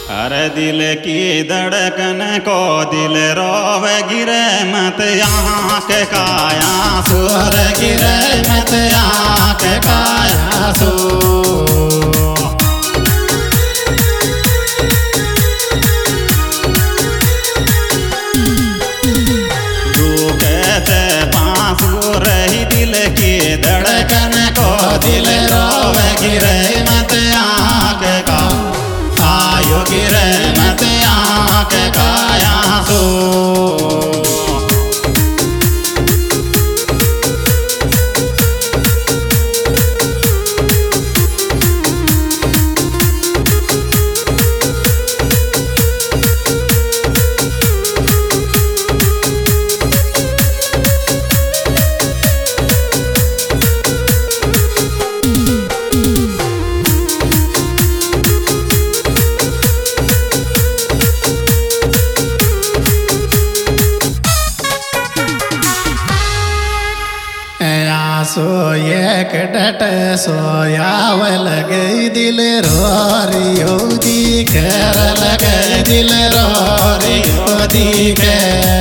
अरे दिल की धड़कन को दिल रोवे गिरे मत आँख काया सुर गिरे मत आँख काया सू दिल की धड़कन को दिल रोवे गिरे मत आँख का आयो गिरे मत आँख काया सो सोये कटट सोयावल गई दिल रोरियो दी कर लगे दिल रोरियो दी के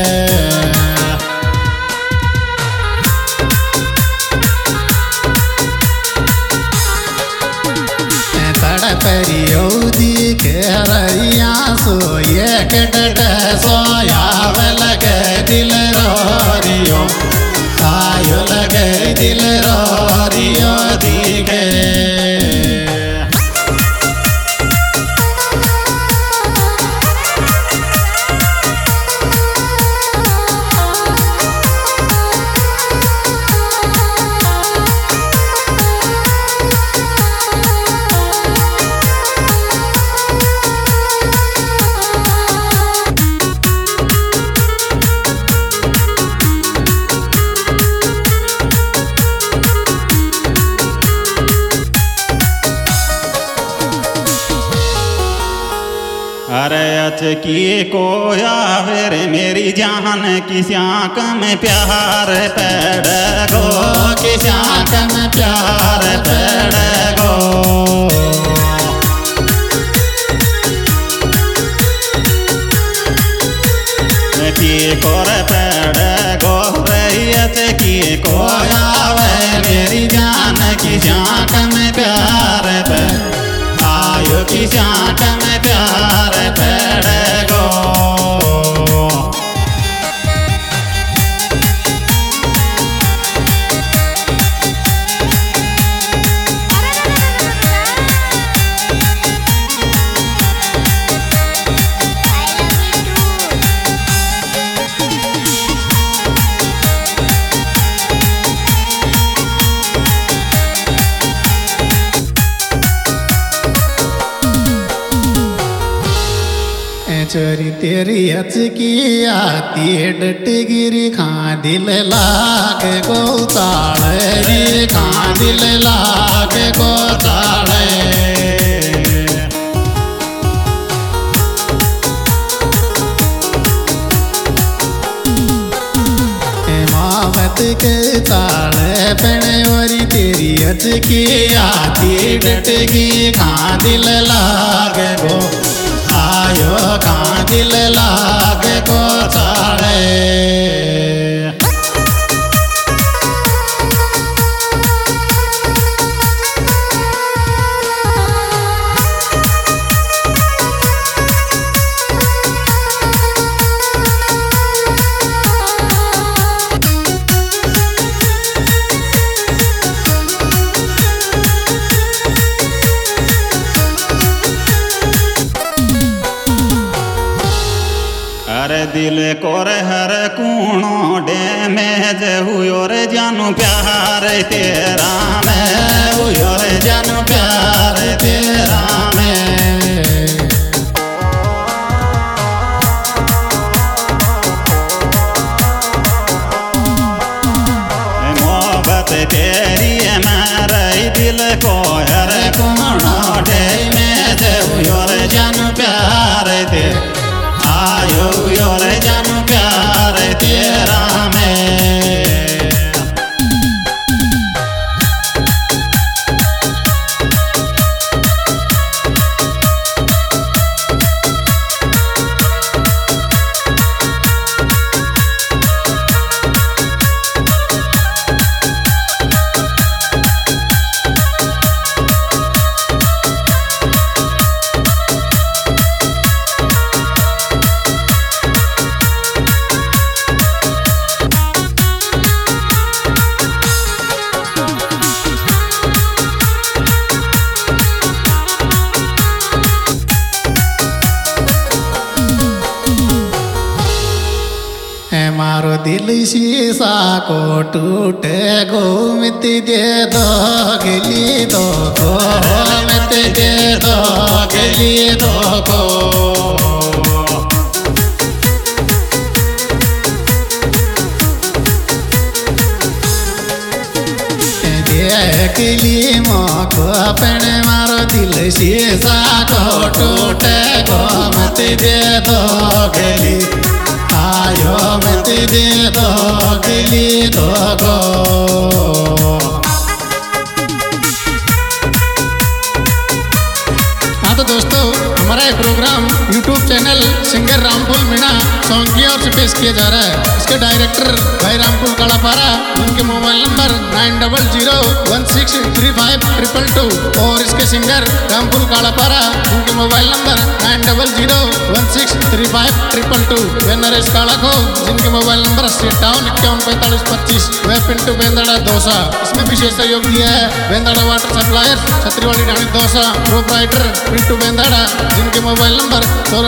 तड़परियो दी करैया सोये कटट सोयावल गए दिल रोरियो आयो लगे दिल रोरियो दिखे अरे अचकी को आवेर मेरी जान किसी आँख में प्यार पैड़ गो किसी आँख में प्यार पैड़ गो की कोर पैड़ गो रही अचकी को आवे मेरी जान किसी आँख में प्यार पैड़ आयो किसी आँख में प्यार पैड़ गो चोरी तेरी अचकी आती डट गिरी खां दिल लाग गो ताड़े खां दिल लाग गो ताड़े मावत के ताड़े पेड़े वरी तेरी अचकी आती डट गिरी खां दिल लाग गो आयो खां दिल लाग को ताड़े अरे दिल कोर हर कूणो डे में जे हुयो रे जानू प्यार तेरा में हुयो रे जानू प्यार तेरा में मोहब्बत तेरी मेरे दिल को हर कूणो डे में जे हुयो रे जानू प्यार तेरा आयो योर जानू प्यार तेरा में दिल शीशा को टूटे गो मित दे दो गली दो को मित दे दो गली दो को देखली मोको अपने मारो दिल शीशा को टूटे गो मत दे दो गली आयो मत दे दो गली दो गो। हाँ तो दोस्तों हमारा एक program YouTube channel singer Ramphool Meena song की ओर से पेश किया जा रहा है। इसके डायरेक्टर भाई रामफूल कालापारा, उनके मोबाइल नंबर 9001635222 और इसके सिंगर रामफूल कालापारा, उनके मोबाइल नंबर 9001635222। वे नरेश कालाखो, जिनके मोबाइल नंबर 87514525। वे पिंटू बेंदड़ा दौसा। इसमें विशेष सहयोग दिया है बेंदड़ा वाटर सप्लायर छतरीवाली ढाणी दौसा, प्रोपराइटर पिंटू बेंदड़ा, जिनके mobile number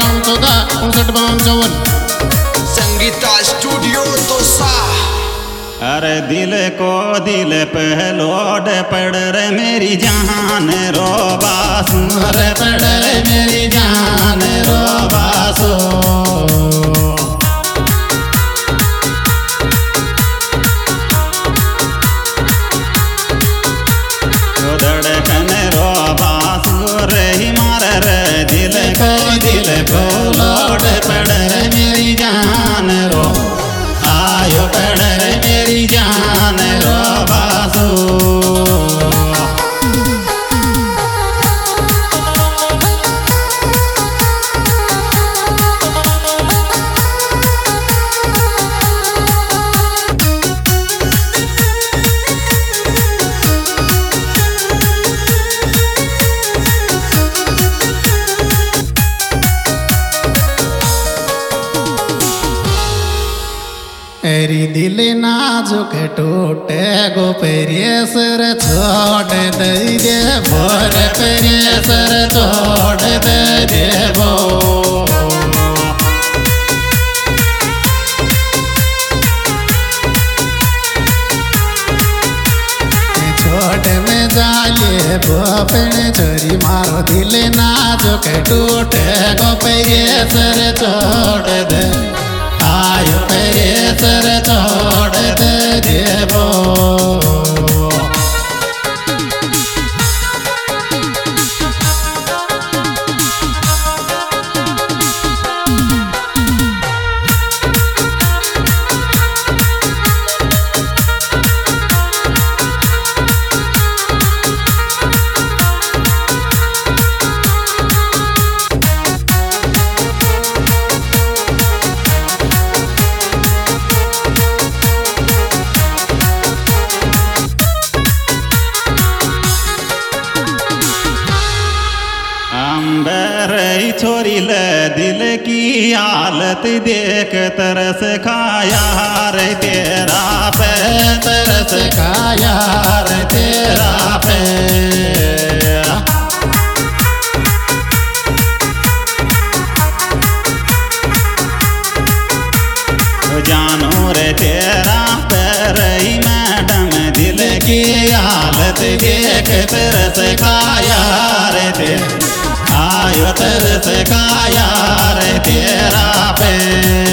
9414 Sangeeta studio Dausa. अरे दिल को दिल पे लोड पड़ रे मेरी जान रो बासु रे पड़ रे मेरी जान रो बासु। धड़कन रो बासु रे मार रे दिल को लोड पड़ रे मेरी जान रो आयो पड़ रे मेरी जान रो बासु। एरी दिल नाजुक टूटे गो पेरियसर छोड़ दे दे बोर पेरियसर छोड़ दे दे बो। छोट में जाले बोपने छोरी मारो दिल नाजुक टूटे गो पेरियसर छोड़ दे आयो पेरियसर छोड़ दे देवो। छोरी ले दिल की हालत देख तरस खाया रे तेरा पे तरस खाया रे तेरा पे। जानो रे तेरा पैर ही मैडम दिल की हालत देख तरस खाया रे तेरा आयो तरस खाया रे तेरा पे।